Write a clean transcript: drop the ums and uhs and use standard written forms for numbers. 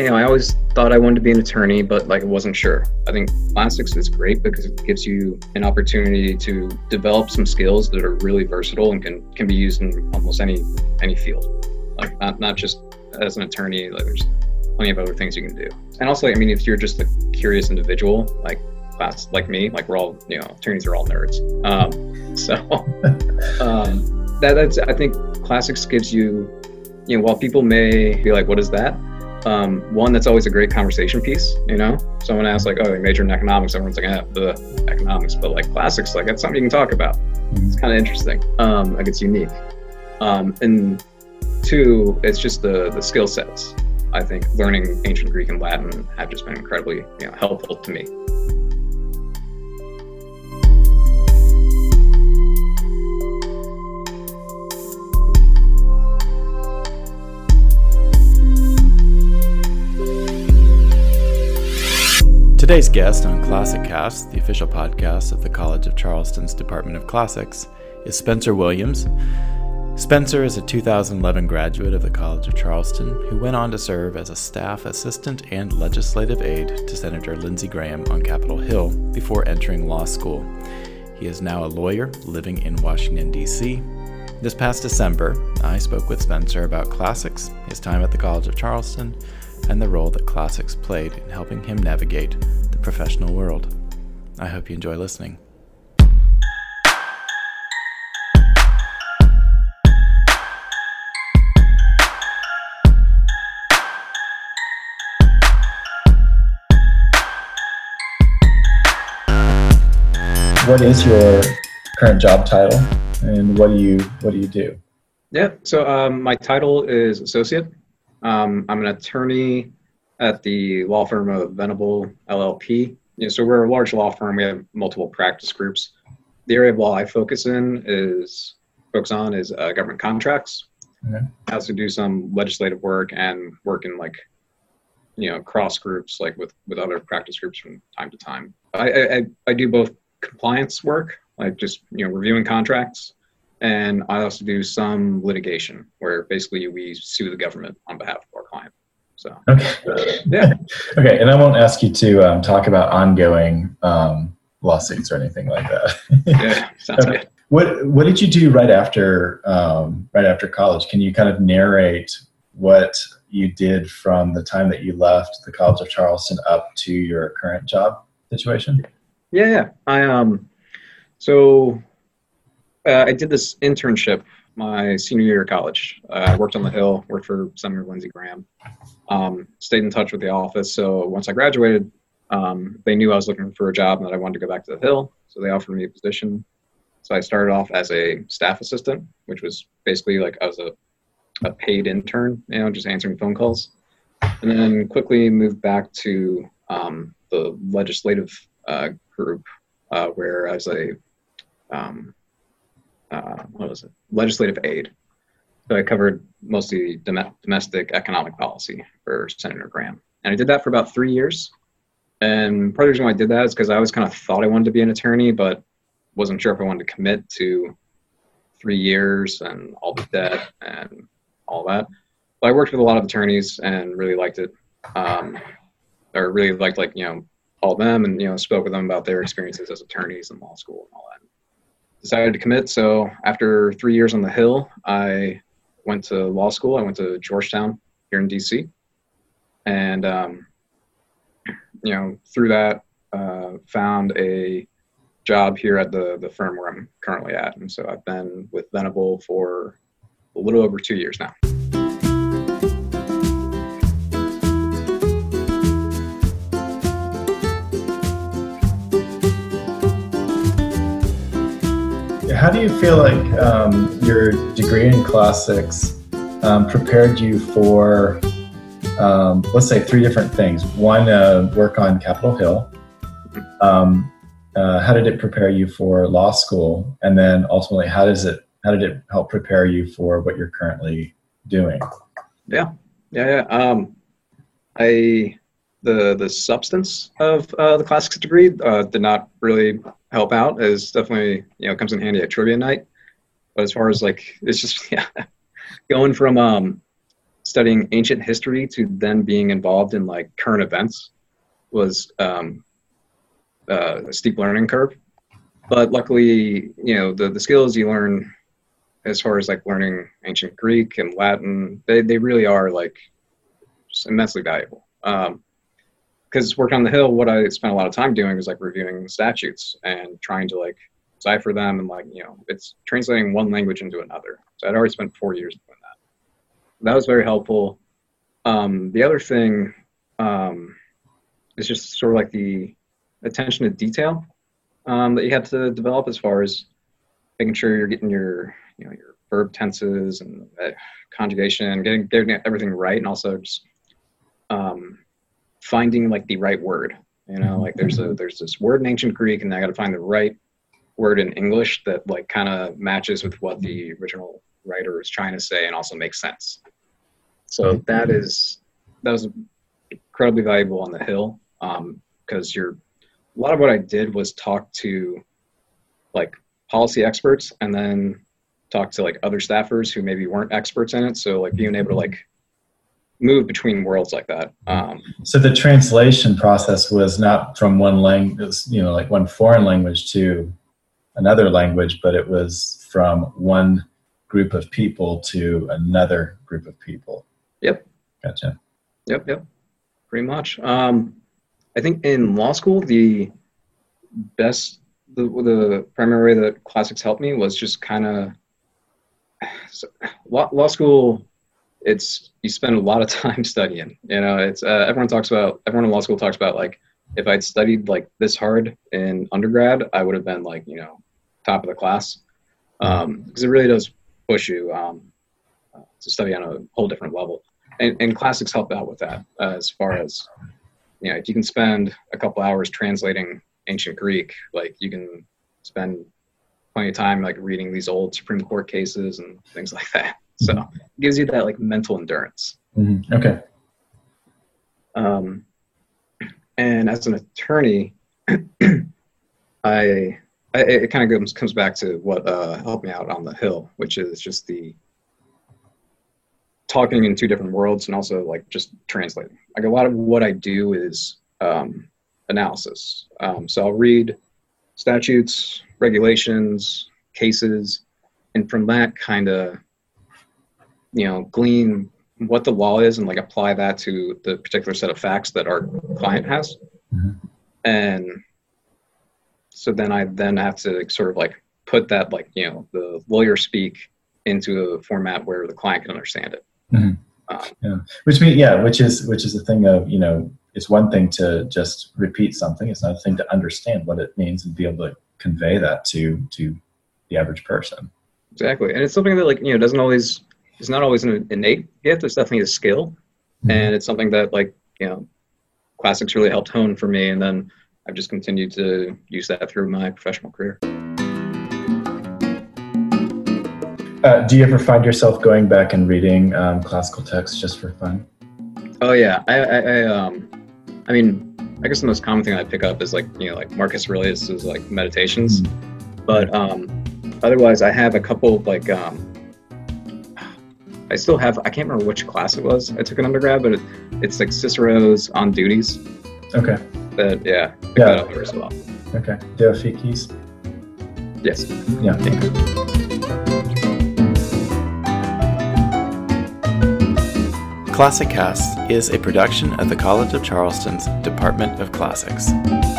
I always thought I wanted to be an attorney, but like I wasn't sure. I think classics is great because it gives you an opportunity to develop some skills that are really versatile and can be used in almost any field. Like not just as an attorney, like there's plenty of other things you can do. And also, I mean, if you're just a curious individual, like me, like we're all, attorneys are all nerds. That's I think classics gives you, while people may be like, what is that? One, that's always a great conversation piece. Someone asks like, oh, you major in economics. Everyone's like, the economics. But like classics, like that's something you can talk about. It's kind of interesting. Like it's unique. And two, it's just the skill sets. I think learning ancient Greek and Latin have just been incredibly, helpful to me. Today's guest on Classic Cast, the official podcast of the College of Charleston's Department of Classics, is Spencer Williams. Spencer is a 2011 graduate of the College of Charleston who went on to serve as a staff assistant and legislative aide to Senator Lindsey Graham on Capitol Hill before entering law school. He is now a lawyer living in Washington, D.C. This past December, I spoke with Spencer about classics, his time at the College of Charleston, and the role that classics played in helping him navigate the professional world. I hope you enjoy listening. What is your current job title, and what do you do? Yeah, so my title is associate. I'm an attorney at the law firm of Venable LLP. So we're a large law firm. We have multiple practice groups. The area of law I focus on is government contracts. Okay. I also do some legislative work and work in cross groups, like with other practice groups from time to time. I do both compliance work, like just reviewing contracts, and I also do some litigation where basically we sue the government on behalf of our client. So okay, yeah, okay. And I won't ask you to talk about ongoing lawsuits or anything like that. Yeah, sounds okay. Good. What did you do right after college? Can you kind of narrate what you did from the time that you left the College of Charleston up to your current job situation? Yeah. I did this internship my senior year of college. I worked on the Hill, worked for Senator Lindsey Graham, stayed in touch with the office. So once I graduated, they knew I was looking for a job and that I wanted to go back to the Hill. So they offered me a position. So I started off as a staff assistant, which was basically like I was a paid intern, just answering phone calls. And then quickly moved back to the legislative group where I was legislative aide. So I covered mostly domestic economic policy for Senator Graham. And I did that for about 3 years. And part of the reason why I did that is because I always kind of thought I wanted to be an attorney, but wasn't sure if I wanted to commit to 3 years and all the debt and all that. But I worked with a lot of attorneys and really liked it. Or really liked all of them and, spoke with them about their experiences as attorneys in law school and all that. Decided to commit. So after 3 years on the Hill, I went to law school. I went to Georgetown here in DC. And, through that, found a job here at the firm where I'm currently at. And so I've been with Venable for a little over 2 years now. How do you feel like your degree in classics prepared you for, let's say, 3 different things? One, work on Capitol Hill. How did it prepare you for law school? And then ultimately, how did it help prepare you for what you're currently doing? Yeah. The substance of the classics degree did not really help out. It's definitely, comes in handy at trivia night. But as far as it's just, going from studying ancient history to then being involved in like current events was a steep learning curve. But luckily, the skills you learn as far as like learning ancient Greek and Latin, they really are like just immensely valuable. Because working on the Hill, what I spent a lot of time doing was like reviewing statutes and trying to like decipher them, and like, it's translating one language into another. So I'd already spent 4 years doing that. That was very helpful. The other thing is just sort of like the attention to detail that you have to develop, as far as making sure you're getting your verb tenses and conjugation, getting everything right, and also just finding like the right word. Like there's this word in ancient Greek, and I got to find the right word in English that like kind of matches with what the original writer is trying to say and also makes sense. So that was incredibly valuable on the Hill, because a lot of what I did was talk to like policy experts and then talk to like other staffers who maybe weren't experts in it. So like being able to like move between worlds like that. So the translation process was not from one language, like one foreign language to another language, but it was from one group of people to another group of people. Yep. Gotcha. Yep. Pretty much. I think in law school, the primary way that classics helped me was just kind of law school. You spend a lot of time studying. It's everyone in law school talks about like, if I'd studied like this hard in undergrad, I would have been like top of the class, because it really does push you to study on a whole different level. And classics help out with that, as far as if you can spend a couple hours translating ancient Greek, like you can spend plenty of time like reading these old Supreme Court cases and things like that. So it gives you that like mental endurance. Mm-hmm. Okay. And as an attorney, it kind of comes back to what helped me out on the Hill, which is just the talking in two different worlds, and also like just translating. Like a lot of what I do is analysis. So I'll read statutes, regulations, cases, and from that kind of glean what the law is and like apply that to the particular set of facts that our client has. Mm-hmm. And so then I have to sort of like put that like the lawyer speak into a format where the client can understand it. Mm-hmm. Which is the thing of it's one thing to just repeat something, it's another thing to understand what it means and be able to convey that to the average person. Exactly. And it's something that like it's not always an innate gift. It's definitely a skill. Mm-hmm. And it's something that like classics really helped hone for me, and then I've just continued to use that through my professional career. Do you ever find yourself going back and reading classical texts just for fun? Oh yeah, I mean, I guess the most common thing I pick up is like like Marcus Aurelius's like Meditations, but otherwise I have a couple like I can't remember which class it was I took in undergrad, but it's like Cicero's On Duties. Okay. Pick that up as well. Okay. De Officiis? Yes. Yeah. Classic Cast is a production of the College of Charleston's Department of Classics.